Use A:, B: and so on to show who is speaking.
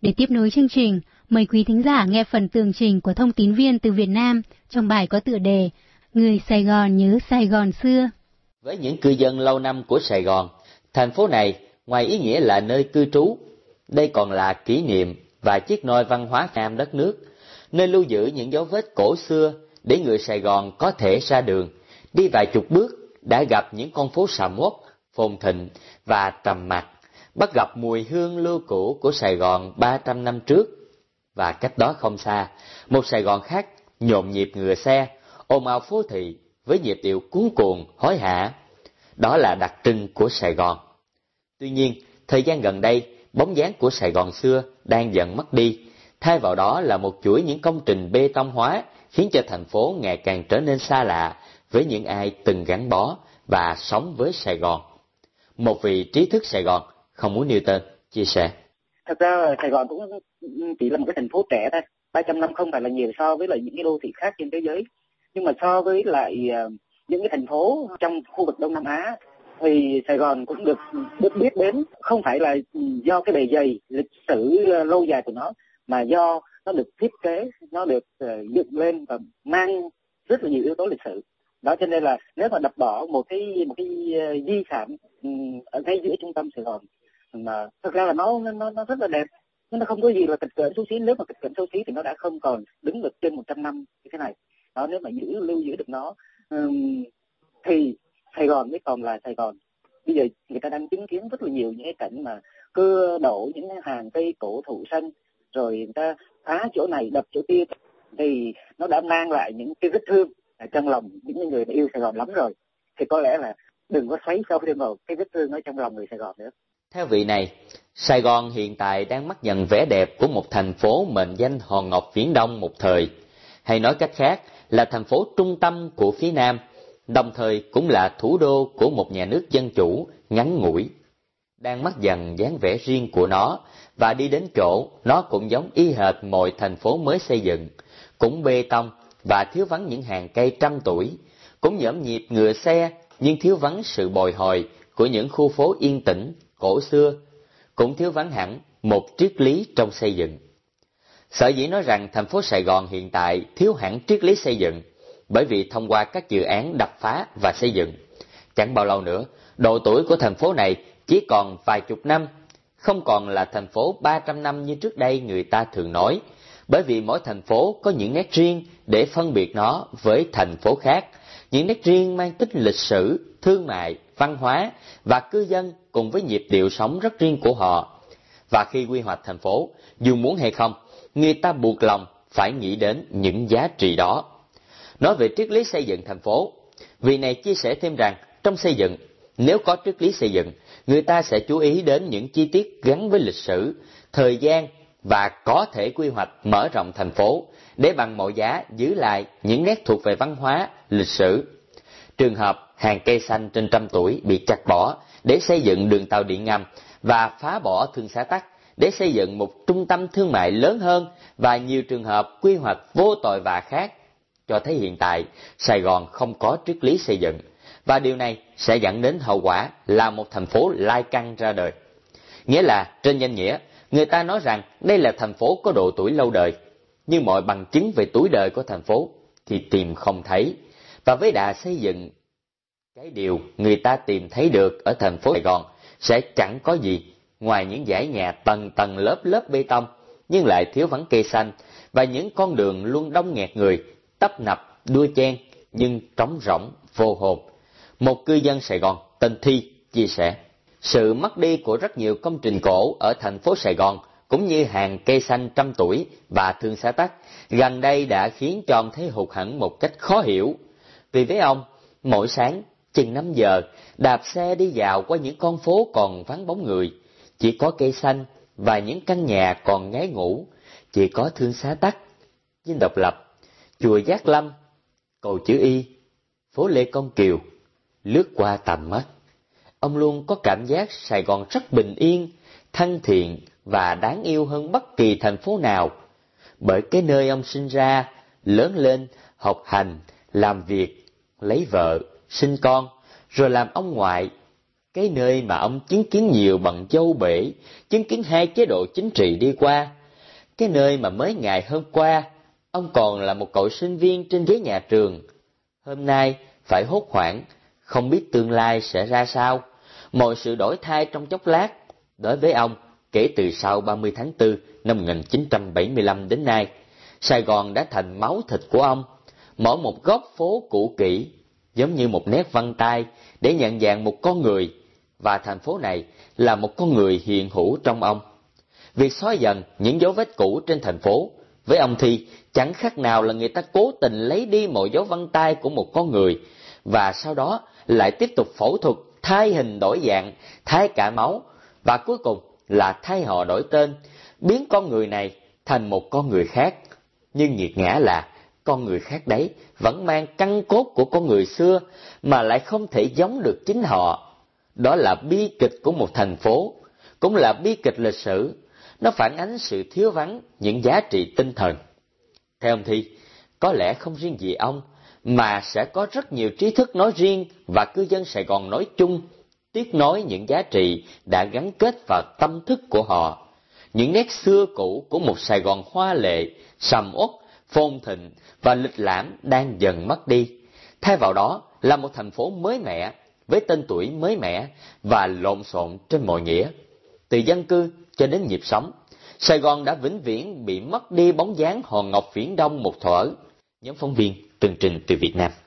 A: Để tiếp nối chương trình, mời quý thính giả nghe phần tường trình của thông tín viên từ Việt Nam trong bài có tựa đề Người Sài Gòn nhớ Sài Gòn xưa.
B: Với những cư dân lâu năm của Sài Gòn, thành phố này ngoài ý nghĩa là nơi cư trú, đây còn là kỷ niệm và chiếc nôi văn hóa nam đất nước, nơi lưu giữ những dấu vết cổ xưa để người Sài Gòn có thể ra đường, đi vài chục bước đã gặp những con phố sầm uất, phồn thịnh và trầm mặc, bắt gặp mùi hương lưu cữu của Sài Gòn 300 năm trước. Và cách đó không xa, một Sài Gòn khác nhộn nhịp ngựa xe, ồn ào phố thị với nhịp điệu cuống cuồng, hối hả. Đó là đặc trưng của Sài Gòn. Tuy nhiên, thời gian gần đây, bóng dáng của Sài Gòn xưa đang dần mất đi, thay vào đó là một chuỗi những công trình bê tông hóa khiến cho thành phố ngày càng trở nên xa lạ với những ai từng gắn bó và sống với Sài Gòn. Một vị trí thức Sài Gòn không muốn nêu tên chia sẻ.
C: Thật ra Sài Gòn cũng chỉ là một cái thành phố trẻ thôi, 300 năm không phải là nhiều so với lại những cái đô thị khác trên thế giới. Nhưng mà so với lại những cái thành phố trong khu vực Đông Nam Á thì Sài Gòn cũng được biết đến không phải là do cái bề dày lịch sử lâu dài của nó, mà do nó được thiết kế, nó được dựng lên và mang rất là nhiều yếu tố lịch sử. Đó cho nên là nếu mà đập bỏ một cái di sản ở ngay giữa trung tâm Sài Gòn mà thực ra là nó rất là đẹp, nó không có gì là kịch cỡm xấu xí. Nếu mà kịch cỡm xấu xí thì nó đã không còn đứng được trên 100 năm như thế này. Đó, nếu mà lưu giữ được nó thì Sài Gòn mới còn là Sài Gòn. Bây giờ người ta đang chứng kiến rất là nhiều những cái cảnh mà cưa đổ những hàng cây cổ thụ xanh, rồi người ta phá chỗ này đập chỗ kia, thì nó đã mang lại những cái vết thương ở trong lòng những người yêu Sài Gòn lắm rồi. Thì có lẽ là đừng có xoáy sâu thêm vào cái vết thương ở trong lòng người Sài Gòn nữa.
B: Theo vị này, Sài Gòn hiện tại đang mất dần vẻ đẹp của một thành phố mệnh danh hòn ngọc viễn đông một thời, hay nói cách khác là thành phố trung tâm của phía Nam, đồng thời cũng là thủ đô của một nhà nước dân chủ ngắn ngủi. Đang mất dần dáng vẻ riêng của nó, và đi đến chỗ nó cũng giống y hệt mọi thành phố mới xây dựng, cũng bê tông và thiếu vắng những hàng cây trăm tuổi, cũng nhộn nhịp ngựa xe nhưng thiếu vắng sự bồi hồi của những khu phố yên tĩnh, cổ xưa, cũng thiếu vắng hẳn một triết lý trong xây dựng. Sở dĩ nói rằng thành phố Sài Gòn hiện tại thiếu hẳn triết lý xây dựng, bởi vì thông qua các dự án đập phá và xây dựng, chẳng bao lâu nữa, độ tuổi của thành phố này chỉ còn vài chục năm, không còn là thành phố 300 năm như trước đây người ta thường nói, bởi vì mỗi thành phố có những nét riêng để phân biệt nó với thành phố khác, những nét riêng mang tính lịch sử, thương mại, văn hóa và cư dân cùng với nhịp điệu sống rất riêng của họ. Và khi quy hoạch thành phố, dù muốn hay không, người ta buộc lòng phải nghĩ đến những giá trị đó. Nói về triết lý xây dựng thành phố, vị này chia sẻ thêm rằng trong xây dựng, nếu có triết lý xây dựng, người ta sẽ chú ý đến những chi tiết gắn với lịch sử, thời gian và có thể quy hoạch mở rộng thành phố để bằng mọi giá giữ lại những nét thuộc về văn hóa, lịch sử. Trường hợp hàng cây xanh trên trăm tuổi bị chặt bỏ để xây dựng đường tàu điện ngầm và phá bỏ thương xá tắc để xây dựng một trung tâm thương mại lớn hơn, và nhiều trường hợp quy hoạch vô tội vạ khác, cho thấy hiện tại Sài Gòn không có triết lý xây dựng, và điều này sẽ dẫn đến hậu quả là một thành phố lai căng ra đời. Nghĩa là trên danh nghĩa, người ta nói rằng đây là thành phố có độ tuổi lâu đời, nhưng mọi bằng chứng về tuổi đời của thành phố thì tìm không thấy. Và với đà xây dựng, cái điều người ta tìm thấy được ở thành phố Sài Gòn sẽ chẳng có gì ngoài những dãy nhà tầng tầng lớp lớp bê tông, nhưng lại thiếu vắng cây xanh, và những con đường luôn đông nghẹt người, tấp nập, đua chen, nhưng trống rỗng, vô hồn. Một cư dân Sài Gòn tên Thi chia sẻ, sự mất đi của rất nhiều công trình cổ ở thành phố Sài Gòn, cũng như hàng cây xanh trăm tuổi và thương xá tắc, gần đây đã khiến cho ông thấy hụt hẫng một cách khó hiểu. Vì với ông, mỗi sáng, chừng 5 giờ, đạp xe đi dạo qua những con phố còn vắng bóng người, chỉ có cây xanh và những căn nhà còn ngái ngủ, chỉ có thương xá tắc, Dinh Độc Lập, chùa Giác Lâm, cầu Chữ Y, phố Lê Công Kiều, lướt qua tầm mắt. Ông luôn có cảm giác Sài Gòn rất bình yên, thân thiện và đáng yêu hơn bất kỳ thành phố nào, bởi cái nơi ông sinh ra, lớn lên, học hành, làm việc, lấy vợ, sinh con, rồi làm ông ngoại, cái nơi mà ông chứng kiến nhiều bằng dâu bể, chứng kiến hai chế độ chính trị đi qua, cái nơi mà mới ngày hôm qua ông còn là một cậu sinh viên trên ghế nhà trường, hôm nay phải hốt hoảng, không biết tương lai sẽ ra sao. Mọi sự đổi thay trong chốc lát. Đối với ông, kể từ sau 30 tháng 4 năm 1975 đến nay, Sài Gòn đã thành máu thịt của ông. Mỗi một góc phố cũ kỹ giống như một nét vân tay để nhận dạng một con người, và thành phố này là một con người hiện hữu trong ông. Việc xóa dần những dấu vết cũ trên thành phố, với ông thì chẳng khác nào là người ta cố tình lấy đi mọi dấu vân tay của một con người, và sau đó lại tiếp tục phẫu thuật, thay hình đổi dạng, thay cả máu, và cuối cùng là thay họ đổi tên, biến con người này thành một con người khác. Nhưng nghiệt ngã là con người khác đấy vẫn mang căn cốt của con người xưa mà lại không thể giống được chính họ. Đó là bi kịch của một thành phố, cũng là bi kịch lịch sử. Nó phản ánh sự thiếu vắng những giá trị tinh thần. Theo ông Thi, có lẽ không riêng gì ông, mà sẽ có rất nhiều trí thức nói riêng và cư dân Sài Gòn nói chung tiếc nối những giá trị đã gắn kết vào tâm thức của họ. Những nét xưa cũ của một Sài Gòn hoa lệ, sầm uất, phồn thịnh và lịch lãm đang dần mất đi. Thay vào đó là một thành phố mới mẻ, với tên tuổi mới mẻ và lộn xộn trên mọi nghĩa. Từ dân cư cho đến nhịp sống, Sài Gòn đã vĩnh viễn bị mất đi bóng dáng hòn ngọc viễn đông một thuở. Nhóm phóng viên tường trình từ Việt Nam.